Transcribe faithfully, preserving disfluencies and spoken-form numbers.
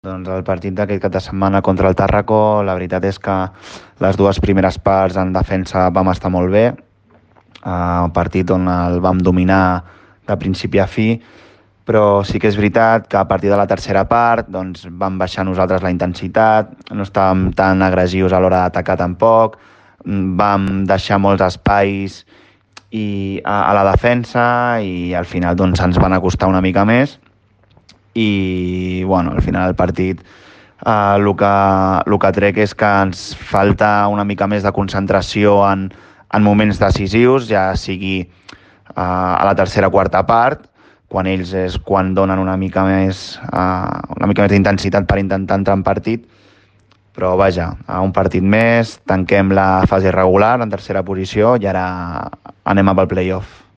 Doncs el partit d'aquest cap de setmana contra el Tàrraco, la veritat és que les dues primeres parts en defensa vam estar molt bé, uh, un partit on el vam dominar de principi a fi, però sí que és veritat que a partir de la tercera part doncs, vam baixar nosaltres la intensitat, no estàvem tan agressius a l'hora d'atacar tampoc, vam deixar molts espais i a, a la defensa i al final doncs, ens van acostar una mica més i bueno, al final del partit eh, el, que, el que trec és que ens falta una mica més de concentració en, en moments decisius, ja sigui eh, a la tercera o quarta part, quan ells és quan donen una mica més eh, una mica més d'intensitat per intentar entrar en partit, però vaja, a un partit més, tanquem la fase regular en tercera posició i ara anem a pel play-off.